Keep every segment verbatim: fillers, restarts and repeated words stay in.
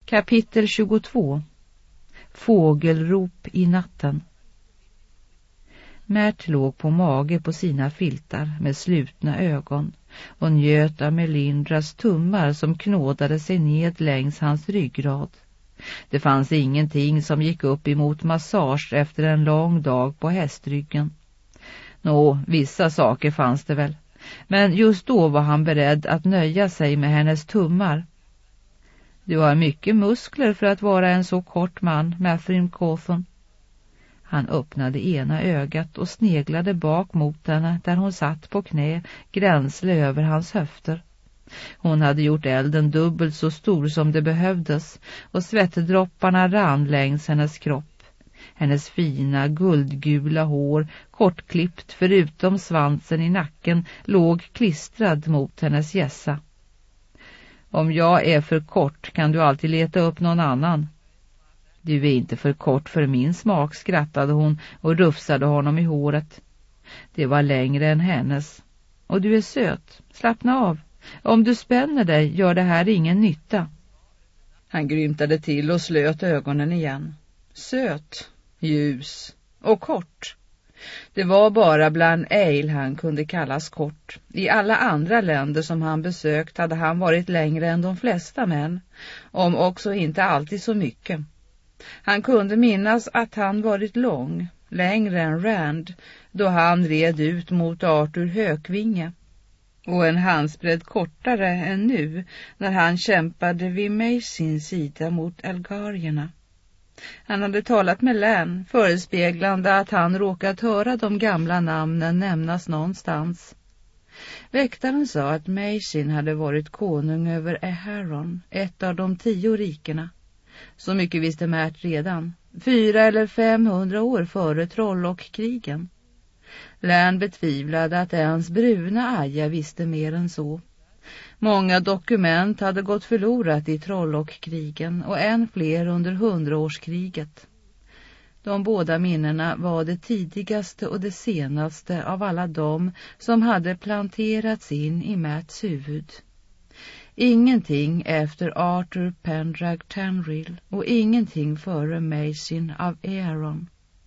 Kapitel tjugotvå. Fågelrop i natten. Mert låg på mage på sina filtar med slutna ögon och njöt av Melindras tummar som knådade sig ned längs hans ryggrad. Det fanns ingenting som gick upp emot massage efter en lång dag på hästryggen. Nå, vissa saker fanns det väl, men just då var han beredd att nöja sig med hennes tummar. Du har mycket muskler för att vara en så kort man, Matrim Cawthon. Han öppnade ena ögat och sneglade bak mot henne där hon satt på knä, gränsle över hans höfter. Hon hade gjort elden dubbelt så stor som det behövdes och svettdropparna rann längs hennes kropp. Hennes fina guldgula hår, kortklippt förutom svansen i nacken, låg klistrad mot hennes gässa. Om jag är för kort kan du alltid leta upp någon annan. Du är inte för kort för min smak, skrattade hon och rufsade honom i håret. Det var längre än hennes. Och du är söt, slappna av. Om du spänner dig gör det här ingen nytta. Han grymtade till och slöt ögonen igen. Söt, ljus och kort. Det var bara bland Ale han kunde kallas kort. I alla andra länder som han besökt hade han varit längre än de flesta män, om också inte alltid så mycket. Han kunde minnas att han varit lång, längre än Rand, då han red ut mot Arthur Hökvinge, och en handsbredd kortare än nu när han kämpade vid Maysins sida mot Elgarierna. Han hade talat med Lan, förespeglande att han råkat höra de gamla namnen nämnas någonstans. Väktaren sa att Maysin hade varit konung över Eharon, ett av de tio rikena. Så mycket visste Mert redan, fyra eller femhundra år före Trollockkrigen. Lan betvivlade att ens bruna Aja visste mer än så. Många dokument hade gått förlorat i Trollockkrigen och än fler under hundraårskriget. De båda minnena var det tidigaste och det senaste av alla dem som hade planterats in i Mats huvud. Ingenting efter Arthur Pendrag Tamrill och ingenting före Maysin av Eharon.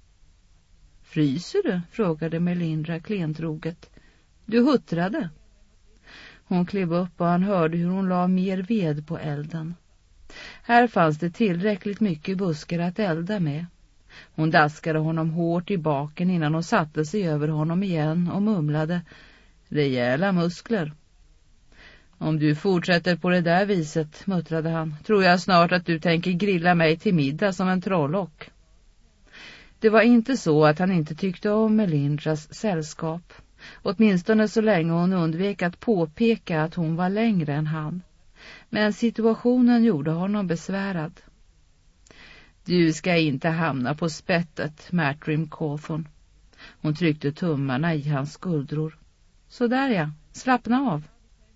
Fryser du? Frågade Melindra klentroget. Du huttrade. Hon klev upp och han hörde hur hon la mer ved på elden. Här fanns det tillräckligt mycket buskar att elda med. Hon daskade honom hårt i baken innan hon satte sig över honom igen och mumlade: rejäla muskler. Om du fortsätter på det där viset, muttrade han, tror jag snart att du tänker grilla mig till middag som en trollock. Det var inte så att han inte tyckte om Melindras sällskap. Åtminstone så länge hon undvek att påpeka att hon var längre än han. Men situationen gjorde honom besvärad. Du ska inte hamna på spettet, Matrim Cawthon. Hon tryckte tummarna i hans skuldror. Så där ja, slappna av.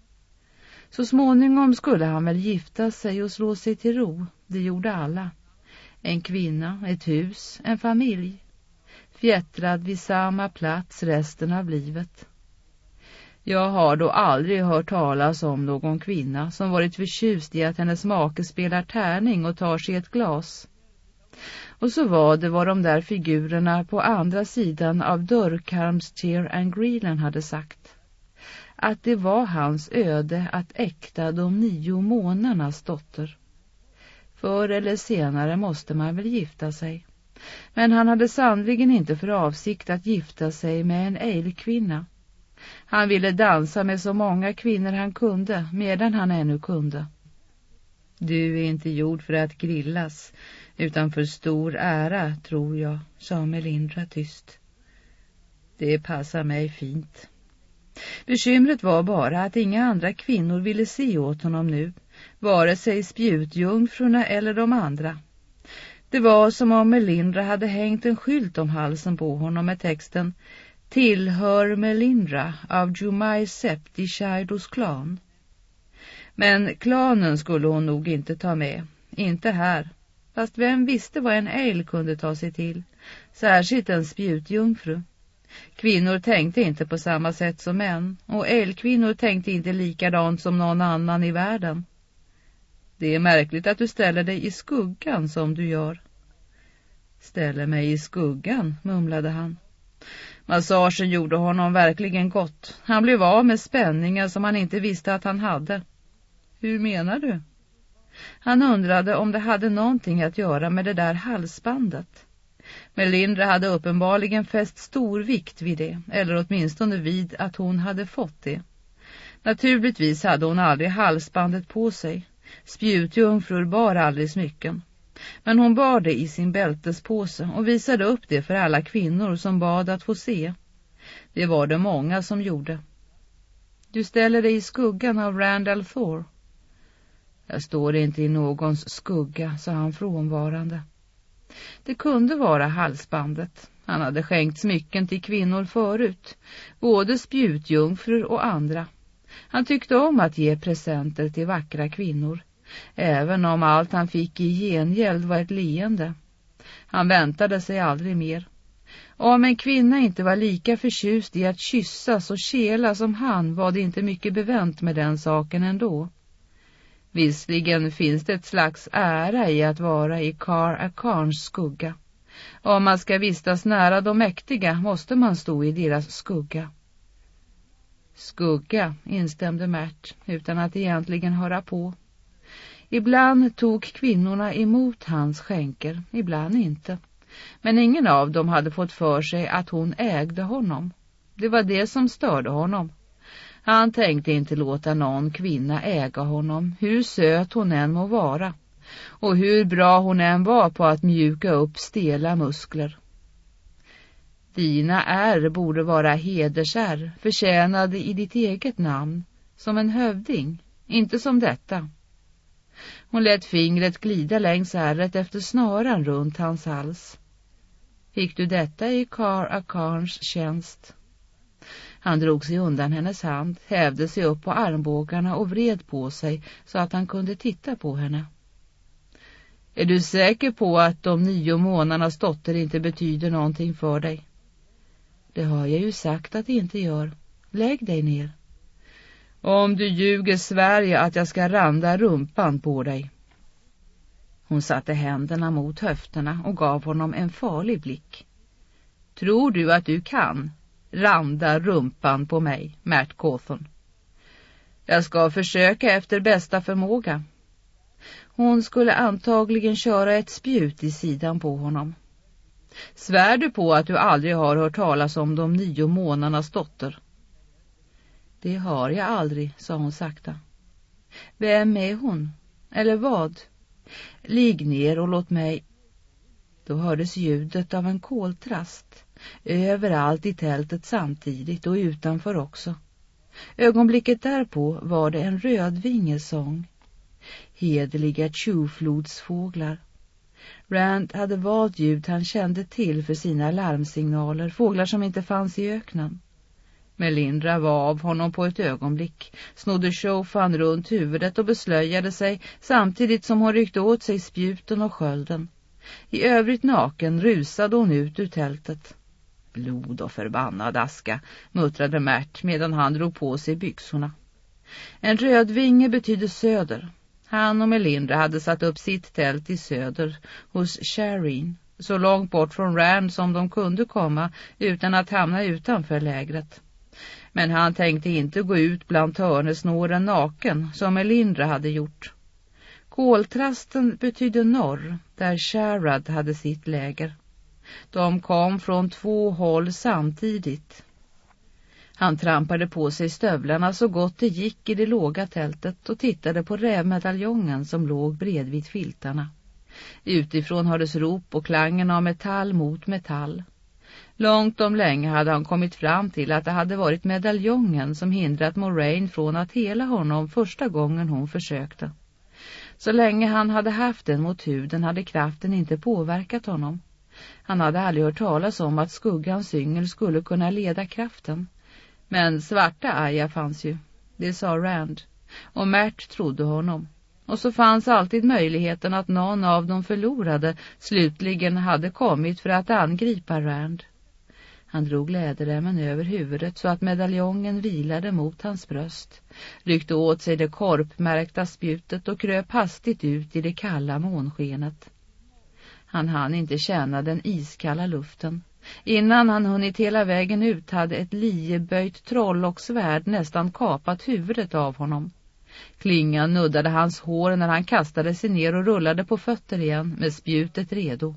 Så småningom skulle han väl gifta sig och slå sig till ro. Det gjorde alla. En kvinna, ett hus, en familj. Fjättrad vid samma plats resten av livet. Jag har då aldrig hört talas om någon kvinna som varit förtjust i att hennes make spelar tärning och tar sig ett glas. Och så var det vad de där figurerna på andra sidan av Dörrkarmstyr and Greeland hade sagt. Att det var hans öde att äkta de nio månadernas dotter. Förr eller senare måste man väl gifta sig. Men han hade sannoliken inte för avsikt att gifta sig med en ejlkvinna. Han ville dansa med så många kvinnor han kunde, medan han ännu kunde. Du är inte gjord för att grillas, utan för stor ära, tror jag, sa Melindra tyst. Det passar mig fint. Bekymret var bara att inga andra kvinnor ville se åt honom nu, vare sig spjutjungfrurna eller de andra. Det var som om Melindra hade hängt en skylt om halsen på honom med texten Tillhör Melindra av Jumai Septi Shaidos klan. Men klanen skulle hon nog inte ta med, inte här. Fast vem visste vad en ejl kunde ta sig till, särskilt en spjutjungfru. Kvinnor tänkte inte på samma sätt som män, och ejlkvinnor tänkte inte likadant som någon annan i världen. Det är märkligt att du ställer dig i skuggan som du gör. Ställer mig i skuggan, mumlade han. Massagen gjorde honom verkligen gott. Han blev av med spänningar som han inte visste att han hade. Hur menar du? Han undrade om det hade någonting att göra med det där halsbandet. Melindra hade uppenbarligen fäst stor vikt vid det, eller åtminstone vid att hon hade fått det. Naturligtvis hade hon aldrig halsbandet på sig. Spjutjungfrur bar aldrig smycken. Men hon bar det i sin bältespåse och visade upp det för alla kvinnor som bad att få se. Det var det många som gjorde. Du ställer dig i skuggan av Randall Thor. Jag står inte i någons skugga, sa han frånvarande. Det kunde vara halsbandet. Han hade skänkt smycken till kvinnor förut, både spjutjungfrur och andra. Han tyckte om att ge presenter till vackra kvinnor, även om allt han fick i gengäld var ett leende. Han väntade sig aldrig mer. Om en kvinna inte var lika förtjust i att kyssas och kela som han, var det inte mycket bevänt med den saken ändå. Visserligen finns det ett slags ära i att vara i Kar Akarns skugga. Om man ska vistas nära de mäktiga måste man stå i deras skugga. Skugga, instämde Mert utan att egentligen höra på. Ibland tog kvinnorna emot hans skänker, ibland inte. Men ingen av dem hade fått för sig att hon ägde honom. Det var det som störde honom. Han tänkte inte låta någon kvinna äga honom, hur söt hon än må vara, och hur bra hon än var på att mjuka upp stela muskler. Dina är borde vara hedersär, förtjänade i ditt eget namn, som en hövding, inte som detta. Hon lät fingret glida längs ärret efter snaran runt hans hals. Fick du detta i Kar Akarns tjänst? Han drog sig undan hennes hand, hävde sig upp på armbågarna och vred på sig så att han kunde titta på henne. Är du säker på att de nio månadernas dotter inte betyder någonting för dig? Det har jag ju sagt att det inte gör. Lägg dig ner. Om du ljuger svär jag att jag ska randa rumpan på dig. Hon satte händerna mot höfterna och gav honom en farlig blick. Tror du att du kan randa rumpan på mig, Mert Cawthon? Jag ska försöka efter bästa förmåga. Hon skulle antagligen köra ett spjut i sidan på honom. Svär du på att du aldrig har hört talas om de nio månadernas dotter? Det har jag aldrig, sa hon sakta. Vem är hon? Eller vad? Ligg ner och låt mig... Då hördes ljudet av en koltrast. Överallt i tältet samtidigt och utanför också. Ögonblicket därpå var det en rödvingesång. Hederliga tjuvflodsfåglar. Rand hade valt ljud han kände till för sina larmsignaler, fåglar som inte fanns i öknen. Melindra var av honom på ett ögonblick, snodde Shofan runt huvudet och beslöjade sig samtidigt som hon ryckte åt sig spjuten och skölden. I övrigt naken rusade hon ut ur tältet. Blod och förbannad aska, muttrade Mert medan han drog på sig byxorna. En rödvinge betyder söder. Han och Melindra hade satt upp sitt tält i söder hos Shireen, så långt bort från Rand som de kunde komma utan att hamna utanför lägret. Men han tänkte inte gå ut bland törnesnåren naken som Melindra hade gjort. Koltrasten betydde norr, där Sharad hade sitt läger. De kom från två håll samtidigt. Han trampade på sig stövlarna så gott det gick i det låga tältet och tittade på rävmedaljongen som låg bredvid filtarna. Utifrån hördes rop och klangen av metall mot metall. Långt om länge hade han kommit fram till att det hade varit medaljongen som hindrat Moraine från att hela honom första gången hon försökte. Så länge han hade haft den mot huden hade kraften inte påverkat honom. Han hade aldrig hört talas om att skuggans yngel skulle kunna leda kraften. Men svarta Aya fanns ju, det sa Rand, och Mert trodde honom. Och så fanns alltid möjligheten att någon av de förlorade slutligen hade kommit för att angripa Rand. Han drog läderremmen över huvudet så att medaljongen vilade mot hans bröst, ryckte åt sig det korpmärkta spjutet och kröp hastigt ut i det kalla månskenet. Han hann inte känna den iskalla luften. Innan han hunnit hela vägen ut hade ett lieböjt troll och svärd nästan kapat huvudet av honom. Klingan nuddade hans hår när han kastade sig ner och rullade på fötter igen med spjutet redo.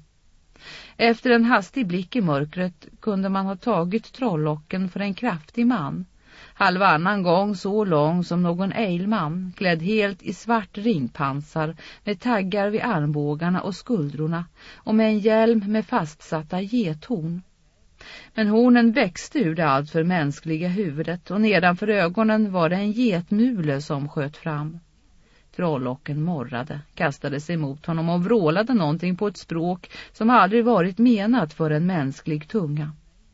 Efter en hastig blick i mörkret kunde man ha tagit trollocken för en kraftig man. Halvannan gång så lång som någon ejlman, klädd helt i svart ringpansar med taggar vid armbågarna och skuldrorna och med en hjälm med fastsatta gethorn. Men hornen växte ur det allt för mänskliga huvudet och nedanför ögonen var det en getmule som sköt fram. Trollocken morrade, kastade sig mot honom och vrålade någonting på ett språk som aldrig varit menat för en mänsklig tunga.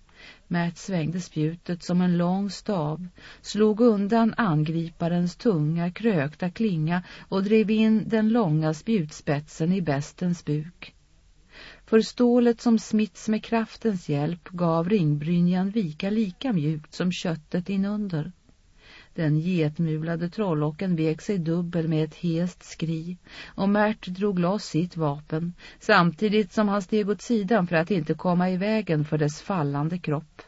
Märt svängde spjutet som en lång stav, slog undan angriparens tunga, krökta klinga och drev in den långa spjutspetsen i bestens buk. För stålet som smitts med kraftens hjälp gav ringbrynjan vika lika mjukt som köttet inunder. Den getmulade trollocken vek sig dubbel med ett hest skri och Märt drog loss sitt vapen samtidigt som han steg åt sidan för att inte komma i vägen för dess fallande kropp.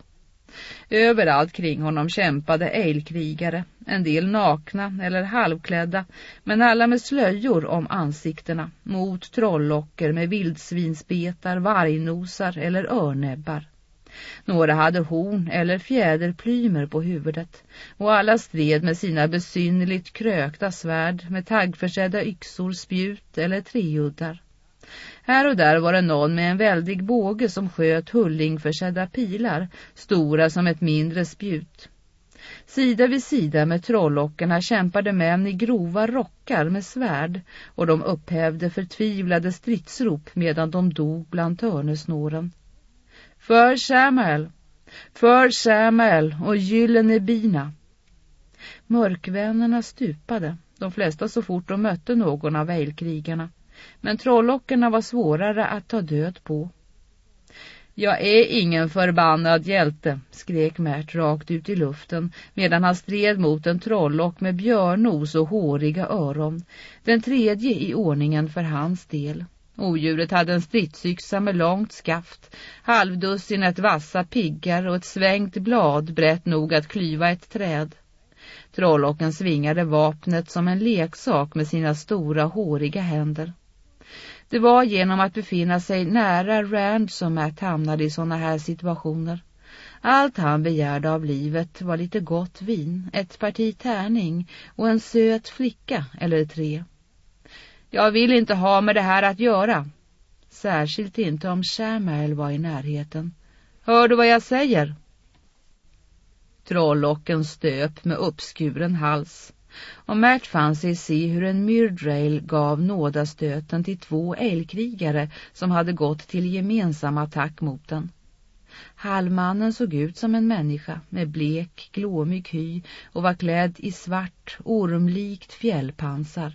Överallt kring honom kämpade ejlkrigare, en del nakna eller halvklädda, men alla med slöjor om ansiktena, mot trollocker med vildsvinsbetar, vargnosar eller örnäbbar. Några hade horn eller fjäderplymer på huvudet och alla stred med sina besynnerligt krökta svärd med taggförsedda yxor, spjut eller treuddar. Här och där var det någon med en väldig båge som sköt hullingförsedda pilar, stora som ett mindre spjut. Sida vid sida med trollockerna kämpade män i grova rockar med svärd och de upphävde förtvivlade stridsrop medan de dog bland törnesnåren. För Samael, för Samael och gyllene bina. Mörkvännerna stupade, de flesta så fort de mötte någon av ejlkrigarna. Men trollockerna var svårare att ta död på. Jag är ingen förbannad hjälte, skrek Märt rakt ut i luften medan han stred mot en trollock med björnos och håriga öron, den tredje i ordningen för hans del. Odjuret hade en stridsyxa med långt skaft, halvdussinet vassa piggar och ett svängt blad brett nog att klyva ett träd. Trollocken svingade vapnet som en leksak med sina stora håriga händer. Det var genom att befinna sig nära Rand som Märt hamnade i såna här situationer. Allt han begärde av livet var lite gott vin, ett parti tärning och en söt flicka eller tre. Jag vill inte ha med det här att göra. Särskilt inte om Samael var i närheten. Hör du vad jag säger? Trollocken stöp med uppskuren hals. Och Märt fann sig se hur en Myrddrail gav nådastöten till två ejlkrigare som hade gått till gemensam attack mot den. Halvmannen såg ut som en människa med blek, glåmig hy och var klädd i svart, ormlikt fjällpansar.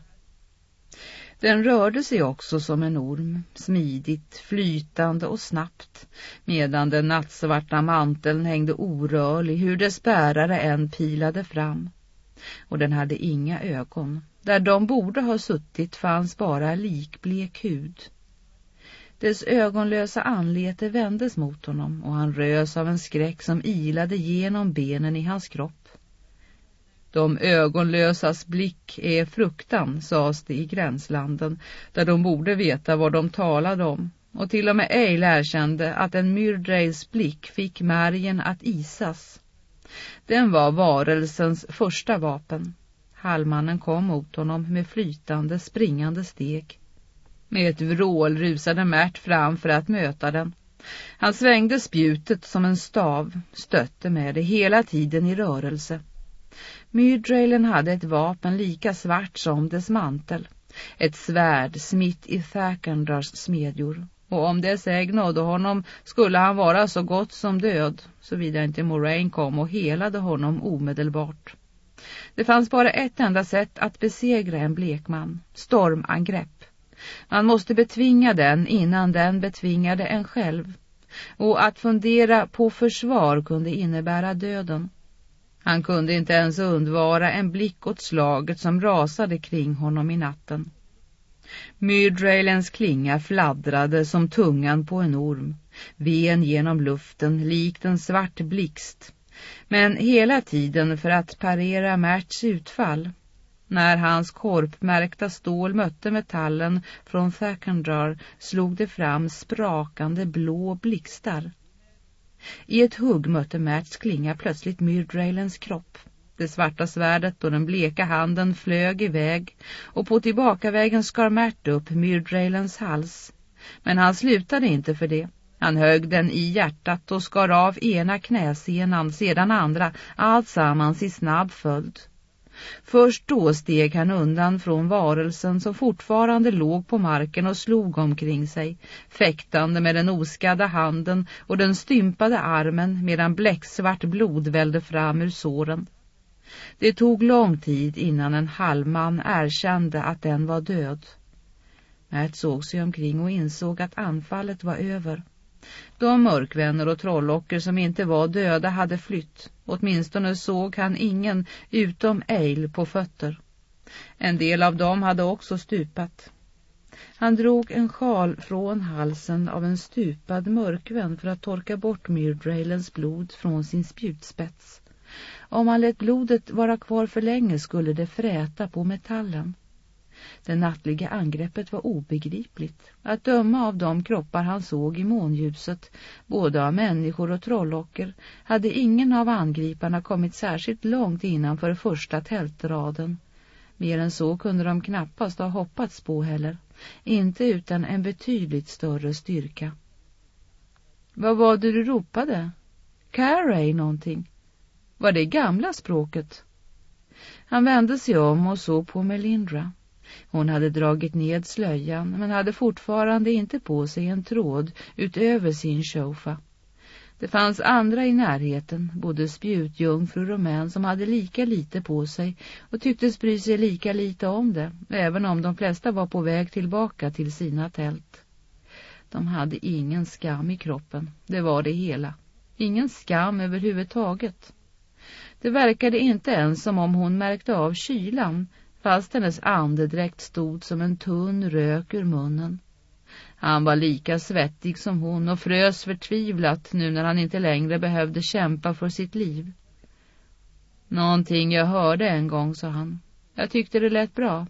Den rörde sig också som en orm, smidigt, flytande och snabbt, medan den nattsvarta manteln hängde orörlig hur dess bärare än pilade fram. Och den hade inga ögon. Där de borde ha suttit fanns bara likblek hud. Dess ögonlösa anlete vändes mot honom och han rös av en skräck som ilade genom benen i hans kropp. De ögonlösas blick är fruktan, sades det i gränslanden, där de borde veta vad de talade om. Och till och med Ejl erkände att en Myrddrails blick fick märgen att isas. Den var varelsens första vapen. Halvmannen kom mot honom med flytande, springande steg. Med ett vrål rusade Märt fram för att möta den. Han svängde spjutet som en stav, stötte med det hela tiden i rörelse. Myrddrailen hade ett vapen lika svart som dess mantel. Ett svärd smitt i Thakandars smedjor. Och om det säg nådde honom skulle han vara så gott som död, såvida inte Moraine kom och helade honom omedelbart. Det fanns bara ett enda sätt att besegra en blekman, stormangrepp. Man måste betvinga den innan den betvingade en själv. och att fundera på försvar kunde innebära döden. Han kunde inte ens undvara en blick åt slaget som rasade kring honom i natten. Myrdrailens klinga fladdrade som tungan på en orm, ven genom luften likt en svart blixt, men hela tiden för att parera Märts utfall. När hans korpmärkta stål mötte metallen från Thakandrar slog det fram sprakande blå blixtar. I ett hugg mötte Märts klinga plötsligt Myrdrailens kropp. Det svarta svärdet och den bleka handen flög iväg, och på tillbakavägen skar Märt upp Myrdrailens hals. Men han slutade inte för det. Han högg den i hjärtat och skar av ena knäsenan, sedan andra, allt sammans i snabb följd. Först då steg han undan från varelsen som fortfarande låg på marken och slog omkring sig, fäktande med den oskadda handen och den stympade armen medan bläcksvart blod vällde fram ur såren. Det tog lång tid innan en halvman erkände att den var död. Märt såg sig omkring och insåg att anfallet var över. De mörkvänner och trollocker som inte var döda hade flytt. Åtminstone såg han ingen utom Eil på fötter. En del av dem hade också stupat. Han drog en sjal från halsen av en stupad mörkvän för att torka bort Myrdrailens blod från sin spjutspets. Om han lät blodet vara kvar för länge skulle det fräta på metallen. Det nattliga angreppet var obegripligt. Att döma av de kroppar han såg i månljuset, både av människor och trollocker, hade ingen av angriparna kommit särskilt långt innanför första tältraden. Mer än så kunde de knappast ha hoppats på heller, inte utan en betydligt större styrka. Vad var det du ropade? Caray någonting? Var det gamla språket? Han vände sig om och såg på Melindra. Hon hade dragit ned slöjan men hade fortfarande inte på sig en tråd utöver sin shofa. Det fanns andra i närheten, både spjutjungfrur och män som hade lika lite på sig och tycktes bry sig lika lite om det, även om de flesta var på väg tillbaka till sina tält. De hade ingen skam i kroppen, det var det hela. Ingen skam överhuvudtaget. Det verkade inte ens som om hon märkte av kylan, fast hennes andedräkt stod som en tunn rök ur munnen. Han var lika svettig som hon och frös förtvivlat nu när han inte längre behövde kämpa för sitt liv. Någonting jag hörde en gång, sa han. Jag tyckte det lät bra.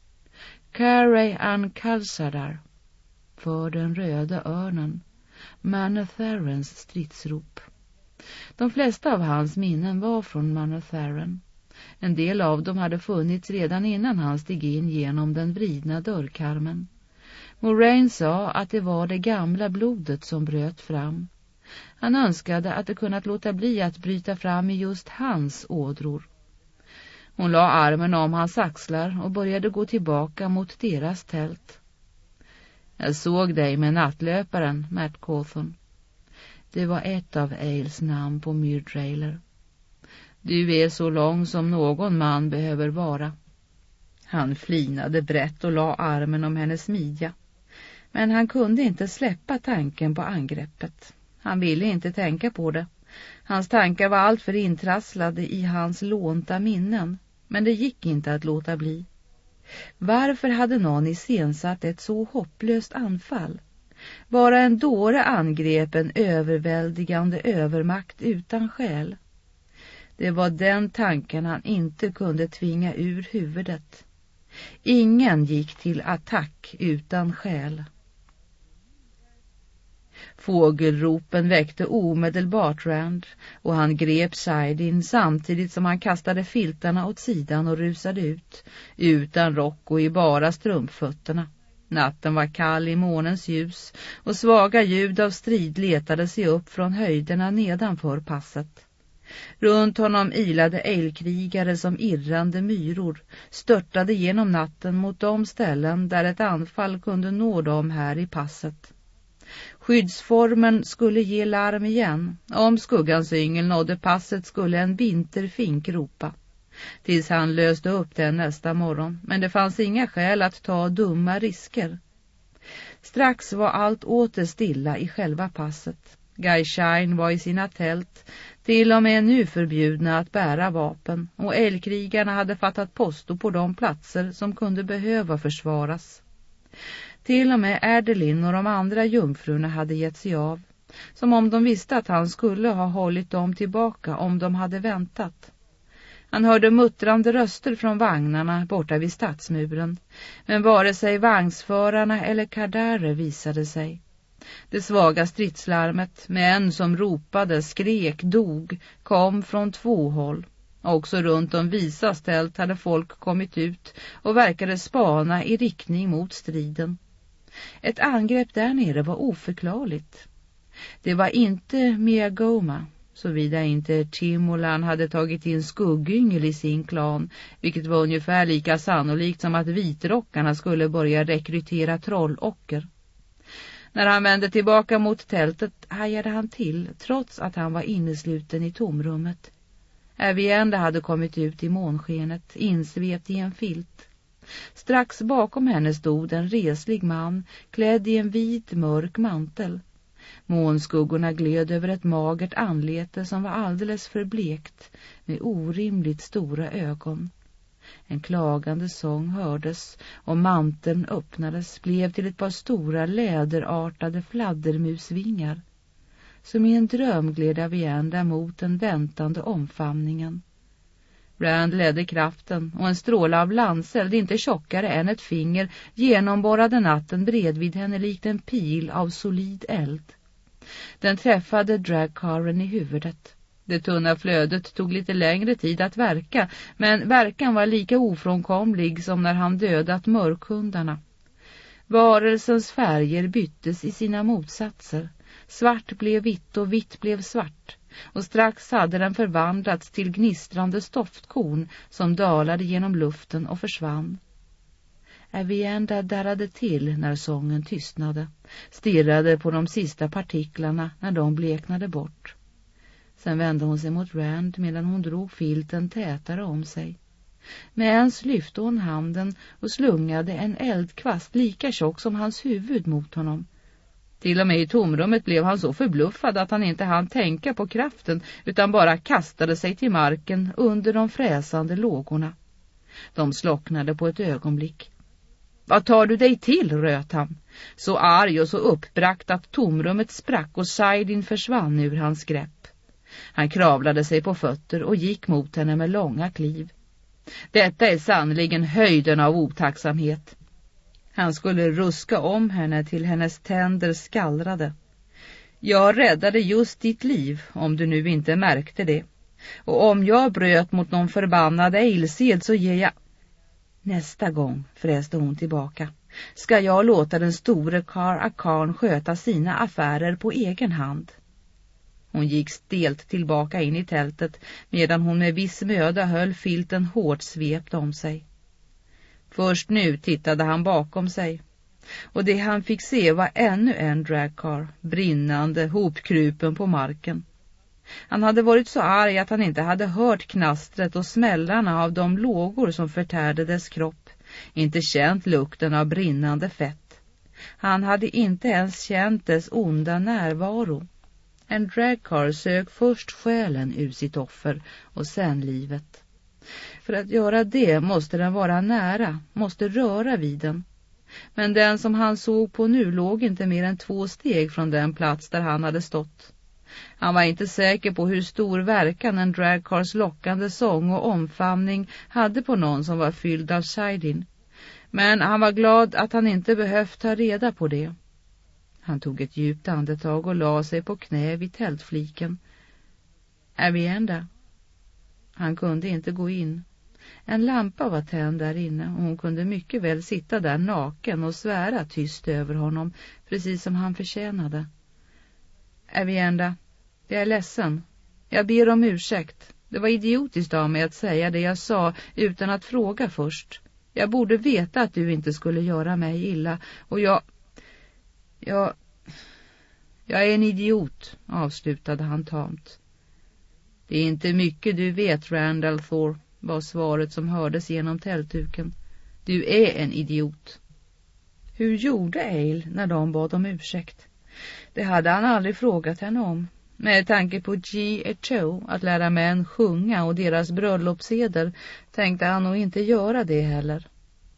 Caray an Kalsadar, för den röda örnen, Manatharens stridsrop. De flesta av hans minnen var från Manatharen. En del av dem hade funnits redan innan han steg in genom den vridna dörrkarmen. Moraine sa att det var det gamla blodet som bröt fram. Han önskade att det kunnat låta bli att bryta fram i just hans ådror. Hon la armen om hans axlar och började gå tillbaka mot deras tält. Jag såg dig med nattlöparen, Märt Cawthon. Det var ett av Eils namn på Myrdrailer. Du är så lång som någon man behöver vara. Han flinade brett och la armen om hennes midja. Men han kunde inte släppa tanken på angreppet. Han ville inte tänka på det. Hans tankar var alltför intrasslade i hans lånta minnen. Men det gick inte att låta bli. Varför hade någon iscensatt ett så hopplöst anfall? Bara en dåre angrep en överväldigande övermakt utan skäl. Det var den tanken han inte kunde tvinga ur huvudet. Ingen gick till attack utan skäl. Fågelropen väckte omedelbart Rand och han grep Saidin samtidigt som han kastade filtarna åt sidan och rusade ut, utan rock och i bara strumpfötterna. Natten var kall i månens ljus och svaga ljud av strid letade sig upp från höjderna nedanför passet. Runt honom ilade älgkrigare som irrande myror, störtade genom natten mot de ställen där ett anfall kunde nå dem här i passet. Skyddsformen skulle ge larm igen. Om skuggans yngel nådde passet skulle en vinterfink ropa. Tills han löste upp den nästa morgon, men det fanns inga skäl att ta dumma risker. Strax var allt åter stilla i själva passet. Guy Shine var i sina tält, till och med nu förbjudna att bära vapen, och älgkrigarna hade fattat posto på de platser som kunde behöva försvaras. Till och med Erdelin och de andra jungfrurna hade gett sig av, som om de visste att han skulle ha hållit dem tillbaka om de hade väntat. Han hörde muttrande röster från vagnarna borta vid stadsmuren, men vare sig vagnsförarna eller kardarer visade sig. Det svaga stridslarmet, med en som ropade, skrek, dog, kom från två håll. Också runt om Visas tält hade folk kommit ut och verkade spana i riktning mot striden. Ett angrepp där nere var oförklarligt. Det var inte Miagoma, såvida inte Timolan hade tagit in skuggyngel i sin klan, vilket var ungefär lika sannolikt som att vitrockarna skulle börja rekrytera trollocker. När han vände tillbaka mot tältet hajade han till, trots att han var innesluten i tomrummet. Avienda hade kommit ut i månskenet, insvept i en filt. Strax bakom henne stod en reslig man, klädd i en vit mörk mantel. Månskuggorna gled över ett magert anlete som var alldeles förblekt, med orimligt stora ögon. En klagande sång hördes, och manteln öppnades, blev till ett par stora läderartade fladdermusvingar. Som i en dröm gled Avienda mot den väntande omfamningen. Rand ledde kraften, och en stråle av landseld, inte tjockare än ett finger, genomborrade natten bredvid henne likt en pil av solid eld. Den träffade dragkaren i huvudet. Det tunna flödet tog lite längre tid att verka, men verkan var lika ofrånkomlig som när han dödat mörkhundarna. Varelsens färger byttes i sina motsatser. Svart blev vitt och vitt blev svart, och strax hade den förvandlats till gnistrande stoftkorn som dalade genom luften och försvann. Avienda darrade till när sången tystnade, stirrade på de sista partiklarna när de bleknade bort. Sen vände hon sig mot Rand medan hon drog filten tätare om sig. Med ens lyfte hon handen och slungade en eldkvast lika tjock som hans huvud mot honom. Till och med i tomrummet blev han så förbluffad att han inte hann tänka på kraften utan bara kastade sig till marken under de fräsande lågorna. De slocknade på ett ögonblick. Vad tar du dig till, röt han, så arg och så uppbrakt att tomrummet sprack och Saidin försvann ur hans grepp. Han kravlade sig på fötter och gick mot henne med långa kliv. Detta är sannoliken höjden av otacksamhet. Han skulle ruska om henne till hennes tänder skallrade. Jag räddade just ditt liv, om du nu inte märkte det. Och om jag bröt mot någon förbannad eilsed så ger jag... Nästa gång, fräste hon tillbaka, ska jag låta den store Kar Akan sköta sina affärer på egen hand. Hon gick stelt tillbaka in i tältet medan hon med viss möda höll filten hårt svept om sig. Först nu tittade han bakom sig, och det han fick se var ännu en dragkar, brinnande, hopkrupen på marken. Han hade varit så arg att han inte hade hört knastret och smällarna av de lågor som förtärde dess kropp, inte känt lukten av brinnande fett. Han hade inte ens känt dess onda närvaro. En dragkar sög först själen ur sitt offer och sen livet. För att göra det måste den vara nära, måste röra vid den. Men den som han såg på nu låg inte mer än två steg från den plats där han hade stått. Han var inte säker på hur stor verkan en dragkars lockande sång och omfamning hade på någon som var fylld av Saidin. Men han var glad att han inte behövt ta reda på det. Han tog ett djupt andetag och la sig på knä vid tältfliken. Avienda. Han kunde inte gå in. En lampa var tänd där inne och hon kunde mycket väl sitta där naken och svära tyst över honom, precis som han förtjänade. Avienda, jag är ledsen. Jag ber om ursäkt. Det var idiotiskt av mig att säga det jag sa utan att fråga först. Jag borde veta att du inte skulle göra mig illa, och jag... Jag... Jag är en idiot, avslutade han tamt. Det är inte mycket du vet, Randall Thor, var svaret som hördes genom tältduken. Du är en idiot. Hur gjorde Eil när de bad om ursäkt? Det hade han aldrig frågat henne om. Med tanke på G H O, att lära män sjunga och deras bröllopseder, tänkte han nog inte göra det heller.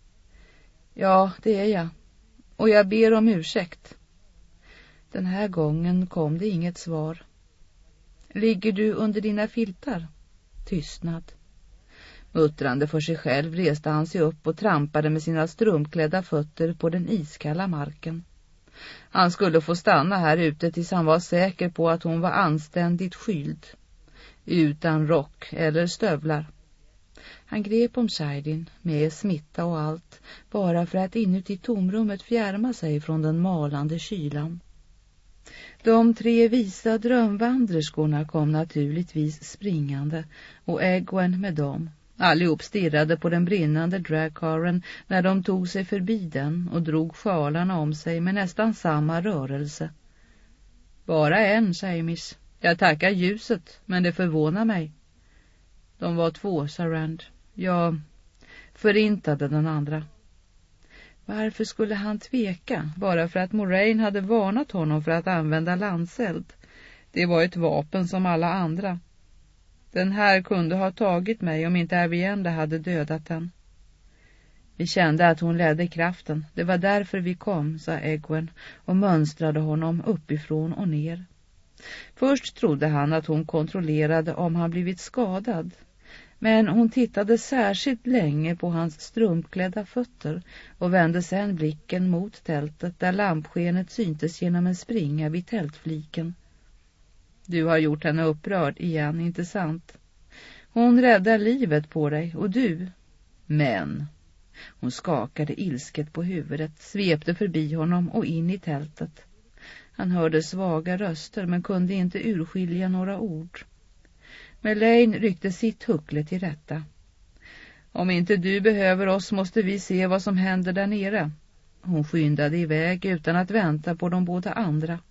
Ja, det är jag. Och jag ber om ursäkt. Den här gången kom det inget svar. Ligger du under dina filtar? Tystnad. Muttrande för sig själv reste han sig upp och trampade med sina strumklädda fötter på den iskalla marken. Han skulle få stanna här ute tills han var säker på att hon var anständigt skyld. Utan rock eller stövlar. Han grep om Shardin med smitta och allt, bara för att inuti tomrummet fjärma sig från den malande kylan. De tre visa drömvandrerskorna kom naturligtvis springande, och Egwene med dem. Allihop stirrade på den brinnande dragcaren när de tog sig förbi den och drog sjalarna om sig med nästan samma rörelse. Bara en, sa Amish. Jag tackar ljuset, men det förvånar mig. De var två, sa Rand. Jag förintade den andra. Varför skulle han tveka, bara för att Moraine hade varnat honom för att använda landseld? Det var ett vapen som alla andra. Den här kunde ha tagit mig om inte Avienda hade dödat den. Vi kände att hon ledde kraften. Det var därför vi kom, sa Egwene och mönstrade honom uppifrån och ner. Först trodde han att hon kontrollerade om han blivit skadad. Men hon tittade särskilt länge på hans strumpklädda fötter och vände sedan blicken mot tältet där lampskenet syntes genom en springa vid tältfliken. Du har gjort henne upprörd igen, inte sant? Hon räddar livet på dig, och du? Men... Hon skakade ilsket på huvudet, svepte förbi honom och in i tältet. Han hörde svaga röster men kunde inte urskilja några ord. Melaine ryckte sitt huckle till rätta. Om inte du behöver oss måste vi se vad som händer där nere. Hon skyndade iväg utan att vänta på de båda andra.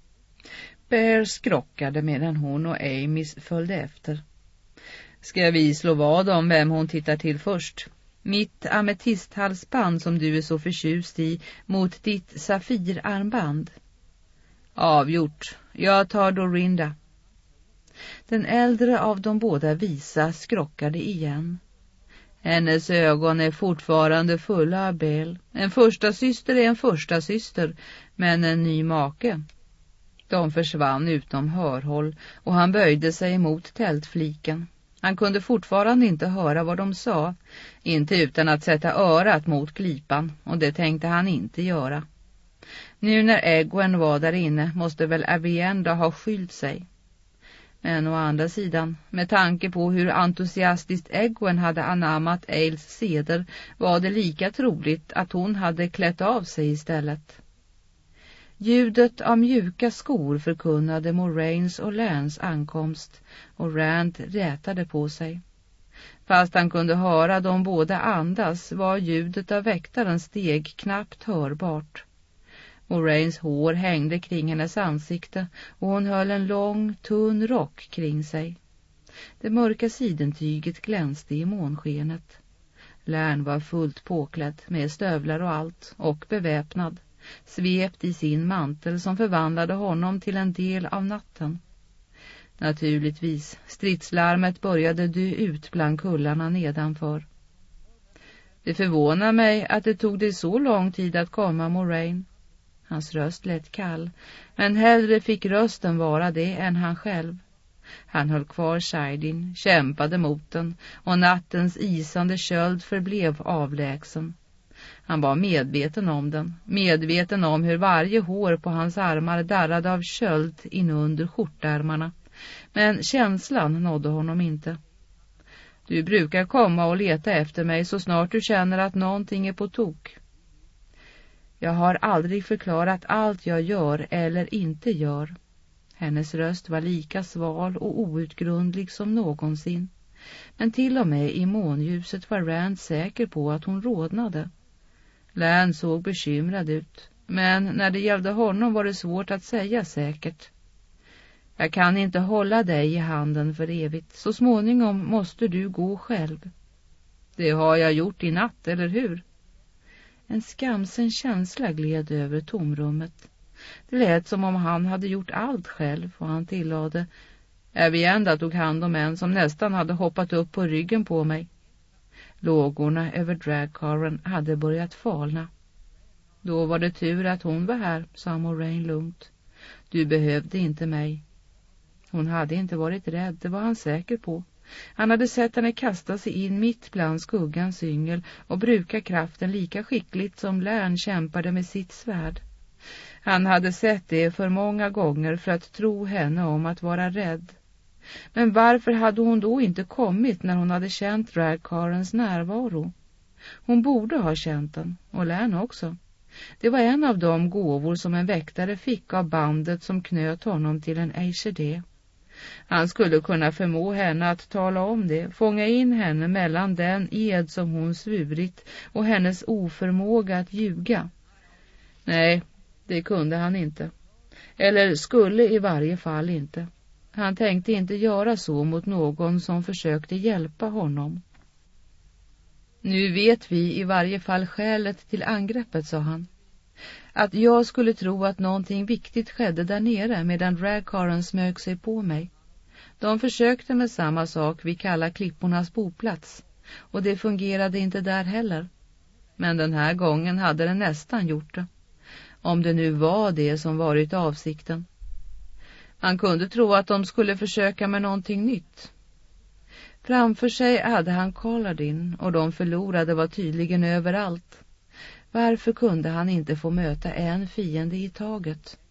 Bear skrockade medan hon och Amish följde efter. Ska vi slå vad om vem hon tittar till först? Mitt ametisthalsband som du är så förtjust i mot ditt safirarmband. Avgjort. Jag tar Dorinda. Den äldre av de båda visa skrockade igen. Hennes ögon är fortfarande fulla av bäl. En första syster är en första syster, men en ny make. De försvann utom hörhåll och han böjde sig mot tältfliken. Han kunde fortfarande inte höra vad de sa, inte utan att sätta örat mot klipan, och det tänkte han inte göra. Nu när Egwene var där inne måste väl Avienda ha skylt sig. Men å andra sidan, med tanke på hur entusiastiskt Egwene hade anammat Ails seder, var det lika troligt att hon hade klätt av sig istället. Ljudet av mjuka skor förkunnade Moraines och Lans ankomst, och Rand rätade på sig. Fast han kunde höra de båda andas var ljudet av väktarens steg knappt hörbart. Moraines hår hängde kring hennes ansikte och hon höll en lång, tunn rock kring sig. Det mörka sidentyget glänste i månskenet. Lärn var fullt påklädd med stövlar och allt och beväpnad, svept i sin mantel som förvandlade honom till en del av natten. Naturligtvis, stridslarmet började dö ut bland kullarna nedanför. Det förvånar mig att det tog dig så lång tid att komma, Moraine. Hans röst lät kall, men hellre fick rösten vara det än han själv. Han höll kvar Shardin, kämpade mot den, och nattens isande köld förblev avlägsen. Han var medveten om den, medveten om hur varje hår på hans armar darrade av köld inunder skjortärmarna. Men känslan nådde honom inte. Du brukar komma och leta efter mig så snart du känner att någonting är på tok. Jag har aldrig förklarat allt jag gör eller inte gör. Hennes röst var lika sval och outgrundlig som någonsin. Men till och med i månljuset var Rand säker på att hon rodnade. Lan såg bekymrad ut, men när det gällde honom var det svårt att säga säkert. Jag kan inte hålla dig i handen för evigt. Så småningom måste du gå själv. Det har jag gjort i natt, eller hur? En skamsen känsla gled över tomrummet. Det lät som om han hade gjort allt själv, och han tillade: Avienda tog hand om en som nästan hade hoppat upp på ryggen på mig. Lågorna över dragkaren hade börjat falna. Då var det tur att hon var här, sa Moraine lugnt. Du behövde inte mig. Hon hade inte varit rädd, det var han säker på. Han hade sett henne kasta sig in mitt bland skuggans yngel och bruka kraften lika skickligt som Lärn kämpade med sitt svärd. Han hade sett det för många gånger för att tro henne om att vara rädd. Men varför hade hon då inte kommit när hon hade känt dragkarens närvaro? Hon borde ha känt den, och Lärn också. Det var en av de gåvor som en väktare fick av bandet som knöt honom till en Aisherde. Han skulle kunna förmå henne att tala om det, fånga in henne mellan den ed som hon svurit och hennes oförmåga att ljuga. Nej, det kunde han inte. Eller skulle i varje fall inte. Han tänkte inte göra så mot någon som försökte hjälpa honom. Nu vet vi i varje fall skälet till angreppet, sa han. Att jag skulle tro att någonting viktigt skedde där nere medan dragkaren smög sig på mig. De försökte med samma sak vi kallar klippornas boplats, och det fungerade inte där heller. Men den här gången hade den nästan gjort det. Om det nu var det som varit avsikten. Han kunde tro att de skulle försöka med någonting nytt. Framför sig hade han Kaladin, och de förlorade var tydligen överallt. Varför kunde han inte få möta en fiende i taget?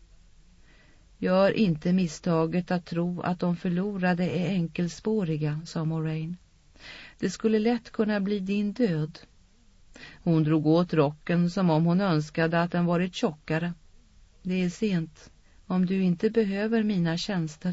Gör inte misstaget att tro att de förlorade är enkelspåriga, sa Moraine. Det skulle lätt kunna bli din död. Hon drog åt rocken som om hon önskade att den varit tjockare. Det är sent, om du inte behöver mina tjänster.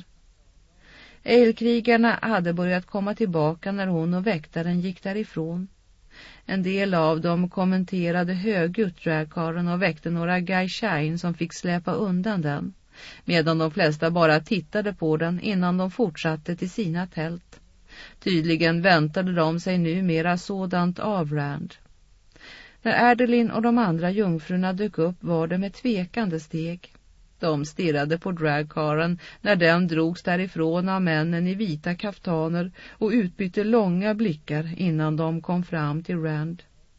Eilkrigarna hade börjat komma tillbaka när hon och väktaren gick därifrån. En del av dem kommenterade högljutt dragkaren och väckte några Gaishain som fick släpa undan den, medan de flesta bara tittade på den innan de fortsatte till sina tält. Tydligen väntade de sig numera sådant av Rand. När Adeline och de andra jungfrurna dök upp var det med tvekande steg. De stirrade på dragkaren när den drogs därifrån av männen i vita kaftaner och utbytte långa blickar innan de kom fram till Rand.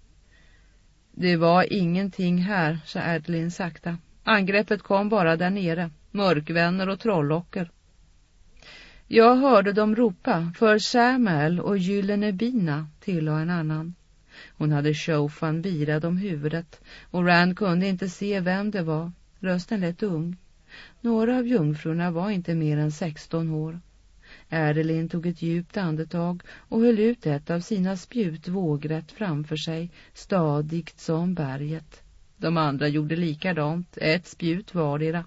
Det var ingenting här, sa Adeline sakta. Angreppet kom bara där nere, mörkvänner och trollocker. Jag hörde dem ropa för Samuel och Gyllene Bina, tillade en annan. Hon hade Shofan birad om huvudet och Rand kunde inte se vem det var. Rösten lät ung. Några av jungfrurna var inte mer än sexton år. Adeline tog ett djupt andetag och höll ut ett av sina spjut vågrätt framför sig, stadigt som berget. De andra gjorde likadant, ett spjut vardera.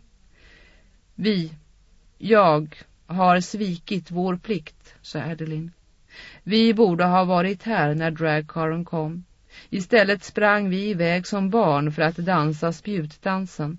Vi, jag, har svikit vår plikt, sa Adeline. Vi borde ha varit här när dragkaren kom. Istället sprang vi iväg som barn för att dansa spjutdansen.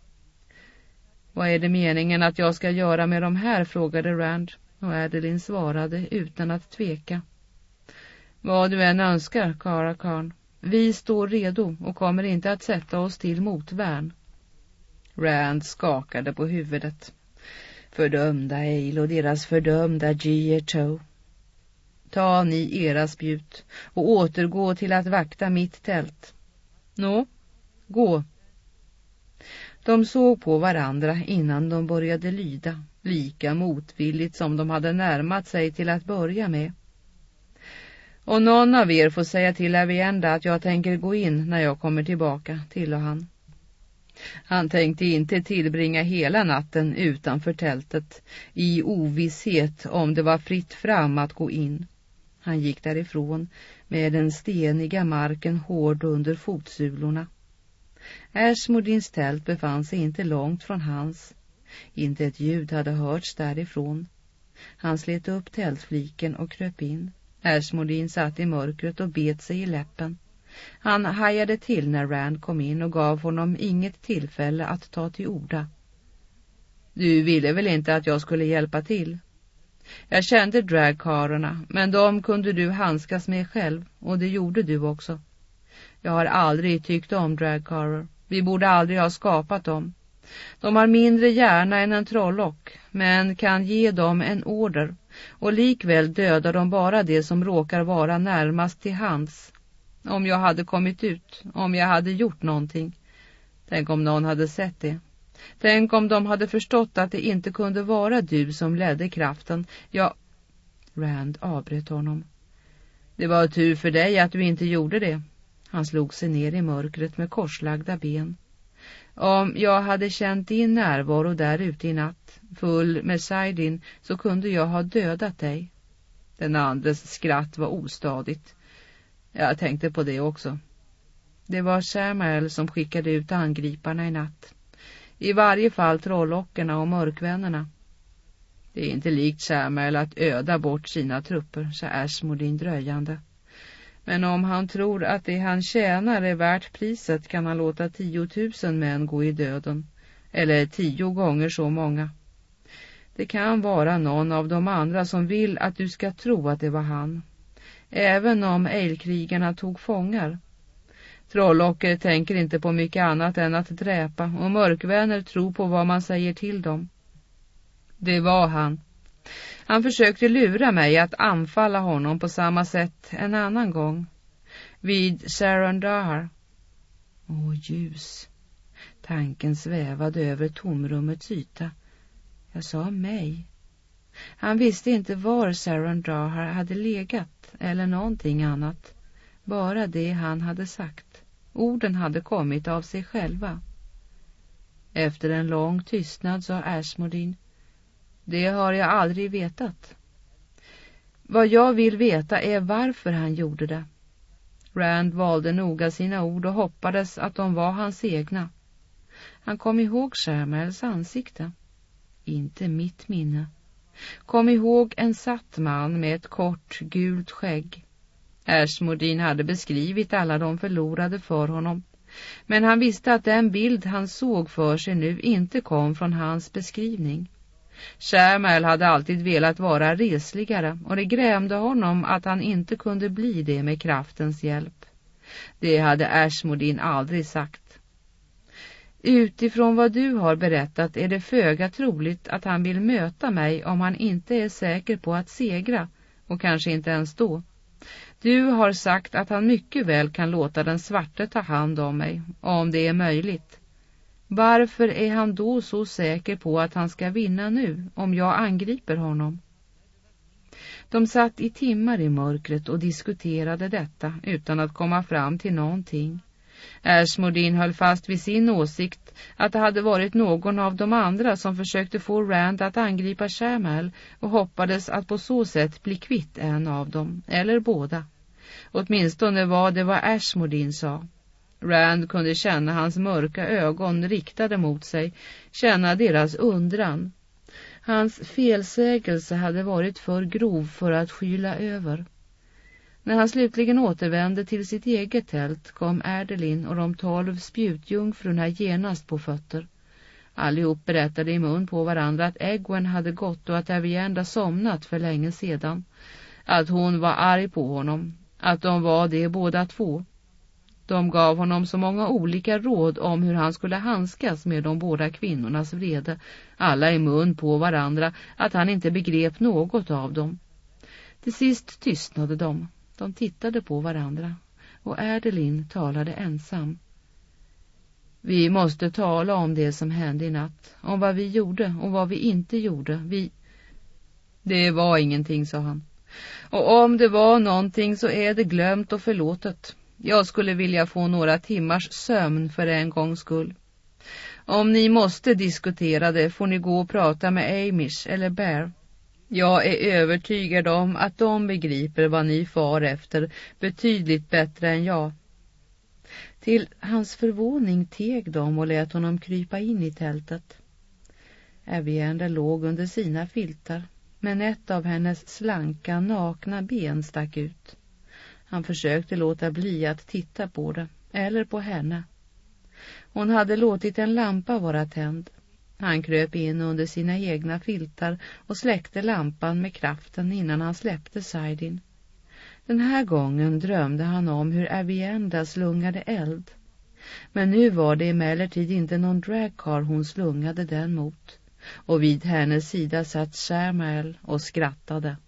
Vad är det meningen att jag ska göra med de här, frågade Rand, och Adeline svarade utan att tveka. Vad du än önskar, Kara Khan. Vi står redo och kommer inte att sätta oss till motvärn. Rand skakade på huvudet. Fördömda Eil och deras fördömda G-Eto. Ta ni era spjut och återgå till att vakta mitt tält. Nå, gå. De såg på varandra innan de började lyda, lika motvilligt som de hade närmat sig till att börja med. Och någon av er får säga till Avienda att jag tänker gå in när jag kommer tillbaka, tillade han. Han tänkte inte tillbringa hela natten utanför tältet i ovisshet om det var fritt fram att gå in. Han gick därifrån med den steniga marken hård under fotsulorna. Ashmodins tält befann sig inte långt från hans. Inte ett ljud hade hörts därifrån. Han slet upp tältfliken och kröp in. Ashmodin satt i mörkret och bet sig i läppen. Han hajade till när Rand kom in och gav honom inget tillfälle att ta till orda. Du ville väl inte att jag skulle hjälpa till? Jag kände dragkarlarna, men de kunde du handskas med själv, och det gjorde du också. Jag har aldrig tyckt om dragkarlar. Vi borde aldrig ha skapat dem. De har mindre hjärna än en trollock, men kan ge dem en order, och likväl dödar de bara det som råkar vara närmast till hands. Om jag hade kommit ut, om jag hade gjort någonting. Tänk om någon hade sett det. Tänk om de hade förstått att det inte kunde vara du som ledde kraften. Ja, Rand avbröt honom. Det var tur för dig att du inte gjorde det. Han slog sig ner i mörkret med korslagda ben. Om jag hade känt din närvaro där ute i natt, full med Saidin, så kunde jag ha dödat dig. Den andres skratt var ostadigt. Jag tänkte på det också. Det var Samael som skickade ut angriparna i natt. I varje fall trollockerna och mörkvännerna. Det är inte likt Samael att öda bort sina trupper, sa Ashmodin dröjande. Men om han tror att det han tjänar är värt priset kan han låta tiotusen män gå i döden. Eller tio gånger så många. Det kan vara någon av de andra som vill att du ska tro att det var han. Även om eilkrigarna tog fångar. Trollocker tänker inte på mycket annat än att dräpa, och mörkvänner tror på vad man säger till dem. Det var han. Han försökte lura mig att anfalla honom på samma sätt en annan gång. Vid Sarandahar. Åh, ljus. Tanken svävade över tomrummets yta. Jag sa mig. Han visste inte var Sarandahar hade legat eller någonting annat. Bara det han hade sagt. Orden hade kommit av sig själva. Efter en lång tystnad sa Ashmodin. Det har jag aldrig vetat. Vad jag vill veta är varför han gjorde det. Rand valde noga sina ord och hoppades att de var hans egna. Han kom ihåg Samaels ansikte. Inte mitt minne. Kom ihåg en satt man med ett kort gult skägg. Ashmodin hade beskrivit alla de förlorade för honom. Men han visste att den bild han såg för sig nu inte kom från hans beskrivning. Samael hade alltid velat vara resligare, och det grämde honom att han inte kunde bli det med kraftens hjälp. Det hade Ashmodin aldrig sagt. Utifrån vad du har berättat är det föga troligt att han vill möta mig om han inte är säker på att segra, och kanske inte ens då. Du har sagt att han mycket väl kan låta den svarte ta hand om mig, om det är möjligt. Varför är han då så säker på att han ska vinna nu, om jag angriper honom? De satt i timmar i mörkret och diskuterade detta utan att komma fram till någonting. Ashmodin höll fast vid sin åsikt att det hade varit någon av de andra som försökte få Rand att angripa Samael och hoppades att på så sätt bli kvitt en av dem, eller båda. Åtminstone var det vad Ashmodin sa. Rand kunde känna hans mörka ögon riktade mot sig, känna deras undran. Hans felsägelse hade varit för grov för att skyla över. När han slutligen återvände till sitt eget tält kom Erdelin och de tolv spjutjungfrurna genast på fötter. Allihop berättade i mun på varandra att Egwene hade gått och att Avienda somnat för länge sedan. Att hon var arg på honom, att de var det båda två. De gav honom så många olika råd om hur han skulle handskas med de båda kvinnornas vrede, alla i mun på varandra, att han inte begrep något av dem. Till sist tystnade de. De tittade på varandra, och Erdelin talade ensam. Vi måste tala om det som hände i natt, om vad vi gjorde och vad vi inte gjorde. Vi... Det var ingenting, sa han. Och om det var någonting så är det glömt och förlåtet. Jag skulle vilja få några timmars sömn för en gångs skull. Om ni måste diskutera det får ni gå och prata med Amish eller Bear. Jag är övertygad om att de begriper vad ni far efter betydligt bättre än jag. Till hans förvåning teg de och lät honom krypa in i tältet. Avienda låg under sina filtar, men ett av hennes slanka, nakna ben stack ut. Han försökte låta bli att titta på det, eller på henne. Hon hade låtit en lampa vara tänd. Han kröp in under sina egna filtar och släckte lampan med kraften innan han släppte Saidin. Den här gången drömde han om hur Avienda slungade eld. Men nu var det emellertid inte någon dragcar hon slungade den mot. Och vid hennes sida satt Samuel och skrattade.